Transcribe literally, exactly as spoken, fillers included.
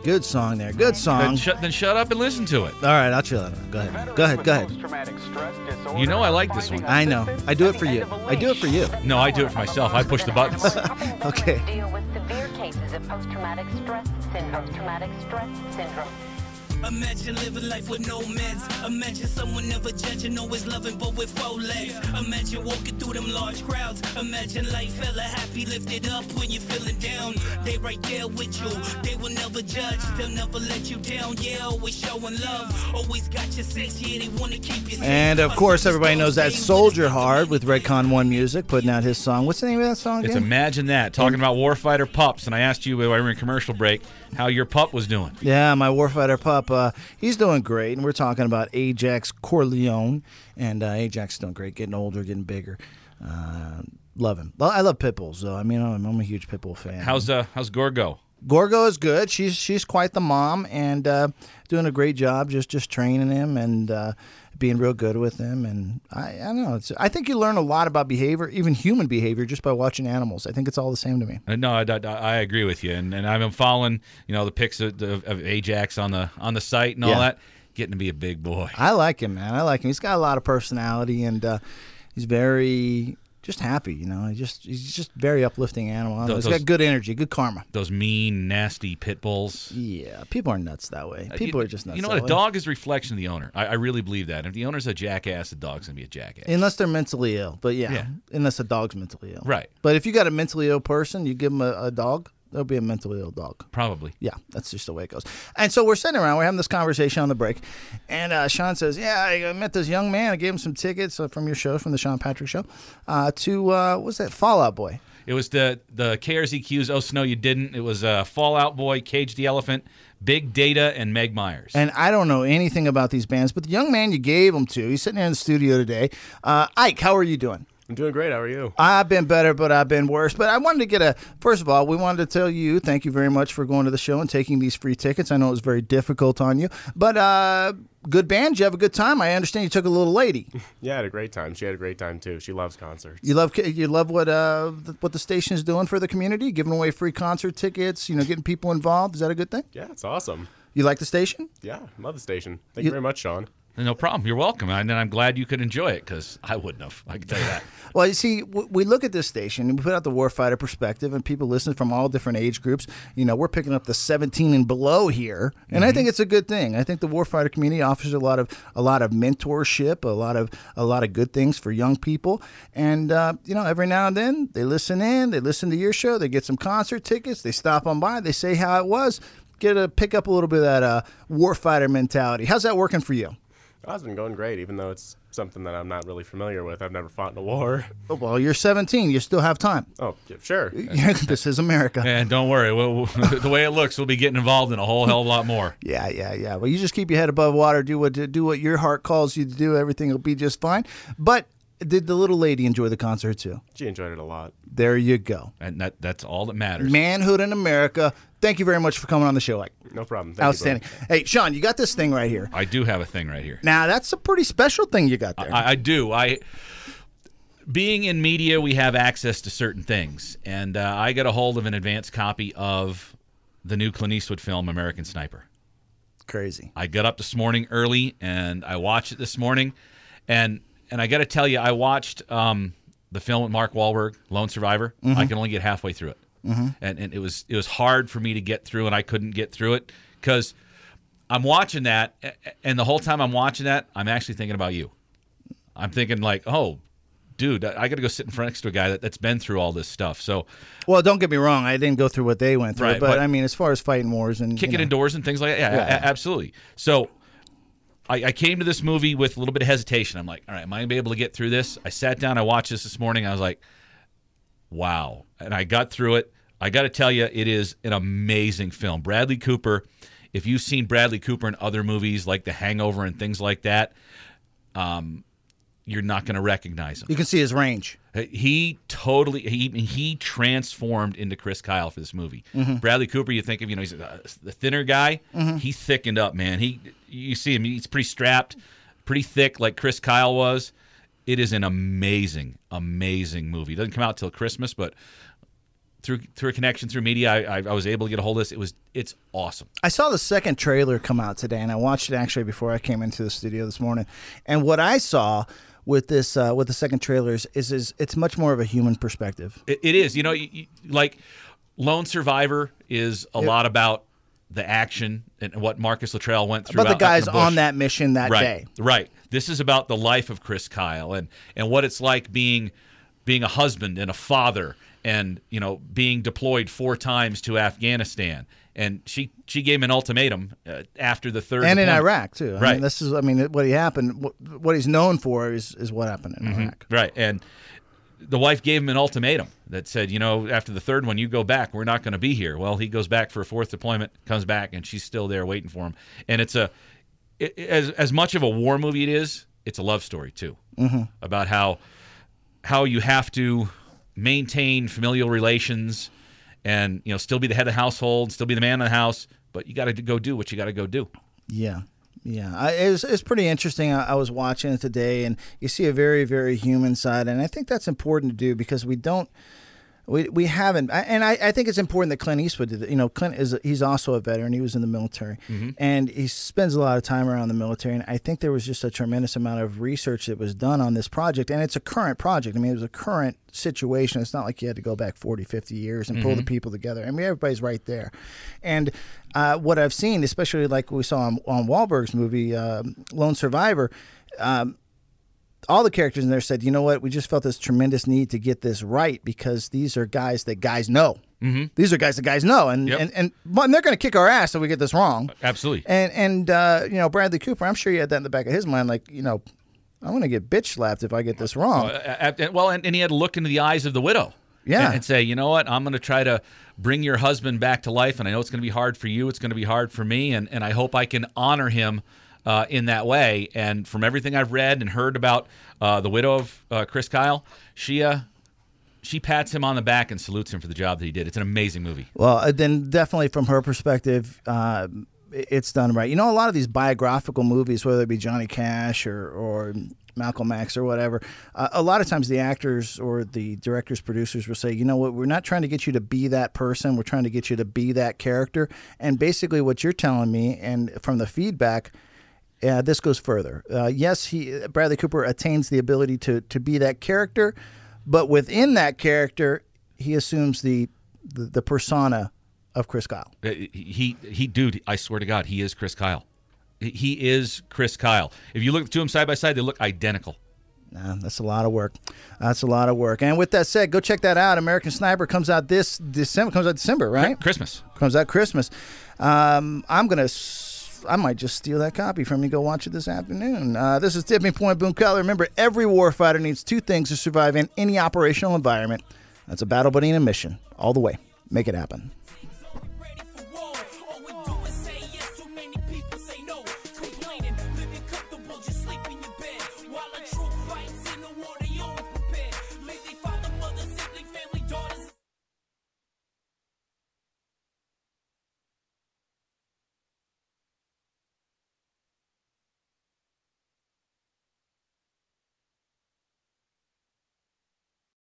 Good song there. Good song. Then, sh- then shut up and listen to it. All right, I'll chill out. Go ahead. Go ahead. Go ahead. You know I like this one. I know. I do it for you. I do it for you. No, I do it for myself. I push the buttons. Okay. Deal with severe cases of post-traumatic stress syndrome. Post-traumatic stress syndrome. Imagine living life with no meds. Imagine someone never judging, always loving, but with four legs. Imagine walking through them large crowds. Imagine life hella happy, lifted up when you're feeling down. They right there with you. They will never judge. They'll never let you down. Yeah, always showing love. Always got your sex. Yeah, they want to keep you safe. And of course, everybody knows that Soldier Hard with Redcon One Music putting out his song. What's the name of that song It's again? Imagine That, talking about warfighter pups. And I asked you while we were in commercial break how your pup was doing. Yeah, my warfighter pup, uh, he's doing great. And we're talking about Ajax Corleone. And uh, Ajax is doing great, getting older, getting bigger. Uh, love him. Well, I love pit bulls, though. I mean, I'm, I'm a huge pit bull fan. How's uh, how's Gorgo? Gorgo is good. She's she's quite the mom and uh, doing a great job just, just training him and uh, being real good with him. And I, I don't know. It's, I think you learn a lot about behavior, even human behavior, just by watching animals. I think it's all the same to me. Uh, no, I, I, I agree with you, and and I've been following, you know, the pics of, of, of Ajax on the on the site and all Yeah. that. Getting to be a big boy. I like him, man. I like him. He's got a lot of personality and uh, he's very just happy. You know, he just he's just very uplifting animal. I don't know. Those- He's got good energy, good karma. Those mean, nasty pit bulls. Yeah, people are nuts that way. People you, are just nuts. You know that what? A way. dog is a reflection of the owner. I, I really believe that. If the owner's a jackass, the dog's gonna be a jackass. Unless they're mentally ill, but yeah, Yeah. unless a dog's mentally ill. Right. But if you got a mentally ill person, you give them a, a dog, there'll be a mentally ill dog. Probably. Yeah, that's just the way it goes. And so we're sitting around, we're having this conversation on the break, and uh, Sean says, yeah, I met this young man. I gave him some tickets uh, from your show, from the Sean Patrick Show, uh, to, uh, what's that, Fallout Boy. It was the the K R Z Q's Oh Snow You Didn't. It was uh, Fallout Boy, Cage the Elephant, Big Data, and Meg Myers. And I don't know anything about these bands, but the young man you gave them to, he's sitting here in the studio today. Uh, Ike, how are you doing? I'm doing great. How are you? I've been better, but I've been worse. But I wanted to get a, first of all, we wanted to tell you, thank you very much for going to the show and taking these free tickets. I know it was very difficult on you. But uh, good band. Did you have a good time? I understand you took a little lady. Yeah, I had a great time. She had a great time, too. She loves concerts. You love you love what uh what the station is doing for the community, giving away free concert tickets, you know, getting people involved. Is that a good thing? Yeah, it's awesome. You like the station? Yeah, love the station. Thank You- you very much, Sean. No problem. You're welcome. And I'm glad you could enjoy it because I wouldn't have. I can tell you that. Well, you see, w- we look at this station and we put out the warfighter perspective, and people listen from all different age groups. You know, we're picking up the seventeen and below here, and I think it's a good thing. I think the warfighter community offers a lot of a lot of mentorship, a lot of a lot of good things for young people. And uh, you know, every now and then they listen in, they listen to your show, they get some concert tickets, they stop on by, they say how it was, get a pick up a little bit of that uh, warfighter mentality. How's that working for you? Oh, it's been going great, even though it's something that I'm not really familiar with. I've never fought in a war. Oh, well, you're seventeen, you still have time. Oh, yeah, sure. This is America. And don't worry. We'll, the way it looks, we'll be getting involved in a whole hell of a lot more. Yeah, yeah, yeah. Well, you just keep your head above water. Do what do what your heart calls you to do. Everything will be just fine. But did the little lady enjoy the concert too? She enjoyed it a lot. There you go. And that that's all that matters. Manhood in America. Thank you very much for coming on the show, Ike. No problem. Thank Outstanding. You, bro. Hey, Sean, you got this thing right here. I do have a thing right here. Now, that's a pretty special thing you got there. I, I do. I being in media, we have access to certain things, and uh, I got a hold of an advanced copy of the new Clint Eastwood film, American Sniper. Crazy. I got up this morning early, and I watched it this morning, and and I got to tell you, I watched um, the film with Mark Wahlberg, Lone Survivor. Mm-hmm. I can only get halfway through it, mm-hmm. and and it was it was hard for me to get through, and I couldn't get through it because I'm watching that, and the whole time I'm watching that, I'm actually thinking about you. I'm thinking like, oh, dude, I got to go sit in front next to a guy that, that's been through all this stuff. So, Well, don't get me wrong. I didn't go through what they went through. Right, but, but- I mean, as far as fighting wars and kicking you know, indoors and things like that. Yeah, Yeah. a- absolutely. So I, I came to this movie with a little bit of hesitation. I'm like, all right, am I going to be able to get through this? I sat down. I watched this this morning. I was like, wow. And I got through it. I got to tell you, it is an amazing film. Bradley Cooper, if you've seen Bradley Cooper in other movies like The Hangover and things like that, um, you're not going to recognize him. you can see his range. He totally he he transformed into Chris Kyle for this movie. Mm-hmm. Bradley Cooper, you think of, you know, he's uh, the thinner guy. He thickened up, man. He you see him, he's pretty strapped, pretty thick, like Chris Kyle was. It is an amazing, amazing movie. It doesn't come out till Christmas, but through through a connection through media, I, I, I was able to get a hold of this. It was it's awesome. I saw the second trailer come out today, and I watched it actually before I came into the studio this morning. And what I saw with this uh, with the second trailer is, is is it's much more of a human perspective. It, it is. You know, you, you, like Lone Survivor is a Yep. lot about the action and what Marcus Luttrell went through. But the out- out in guys the bush. on that mission that right, day. Right. This is about the life of Chris Kyle and, and what it's like being being a husband and a father and, you know, being deployed four times to Afghanistan. And she she gave him an ultimatum uh, after the third And in deployment. Iraq too. I Right. mean, this is I mean what he happened. What, what he's known for is is what happened in Iraq. Right. And the wife gave him an ultimatum that said, you know, after the third one, you go back. We're not going to be here. Well, he goes back for a fourth deployment, comes back, and she's still there waiting for him. And it's a it, as as much of a war movie it is, it's a love story too, mm-hmm. about how how you have to maintain familial relations and, you know, still be the head of the household, still be the man of the house, but you got to go do what you got to go do. Yeah. Yeah, I, it was, it's pretty interesting. I, I was watching it today, and you see a very, very human side, and I think that's important to do because we don't, we we haven't, I, and I, I think it's important that Clint Eastwood did it. You know, Clint is he's also a veteran. He was in the military, Mm-hmm. and he spends a lot of time around the military. And I think there was just a tremendous amount of research that was done on this project, and it's a current project. I mean, it was a current situation. It's not like you had to go back forty, fifty years and pull the people together. I mean, everybody's right there. And uh, what I've seen, especially like we saw on, on Wahlberg's movie, um, Lone Survivor, um, all the characters in there said, you know what, we just felt this tremendous need to get this right because these are guys that guys know. Mm-hmm. These are guys that guys know. And, Yep. and, and, well, and they're going to kick our ass if we get this wrong. Absolutely. And, and uh, you know, Bradley Cooper, I'm sure he had that in the back of his mind, like, you know, I'm going to get bitch slapped if I get this wrong. Uh, uh, well, and, and he had to look into the eyes of the widow. Yeah. And, and say, you know what, I'm going to try to bring your husband back to life, and I know it's going to be hard for you. It's going to be hard for me, and, and I hope I can honor him uh, in that way. And from everything I've read and heard about uh, the widow of uh, Chris Kyle, she uh, she pats him on the back and salutes him for the job that he did. It's an amazing movie. Well, uh, then definitely from her perspective, uh, it's done right. You know, a lot of these biographical movies, whether it be Johnny Cash or, or Malcolm X or whatever, uh, a lot of times the actors or the directors, producers will say, you know what, we're not trying to get you to be that person. We're trying to get you to be that character. And basically what you're telling me, and from the feedback, uh, this goes further. Uh, yes, he Bradley Cooper attains the ability to, to be that character, but within that character, he assumes the the, the persona of Chris Kyle. Uh, He, he, dude, I swear to God, he is Chris Kyle. He is Chris Kyle. If you look at the two of them side by side, they look identical. Nah, that's a lot of work. That's a lot of work. And with that said, go check that out. American Sniper comes out this December. Comes out December, right? Christmas. Comes out Christmas. Um, I'm gonna. I might just steal that copy from you. Go watch it this afternoon. Uh, this is Tipping Point Boom Cutler. Remember, every warfighter needs two things to survive in any operational environment. That's a battle buddy and a mission. All the way. Make it happen.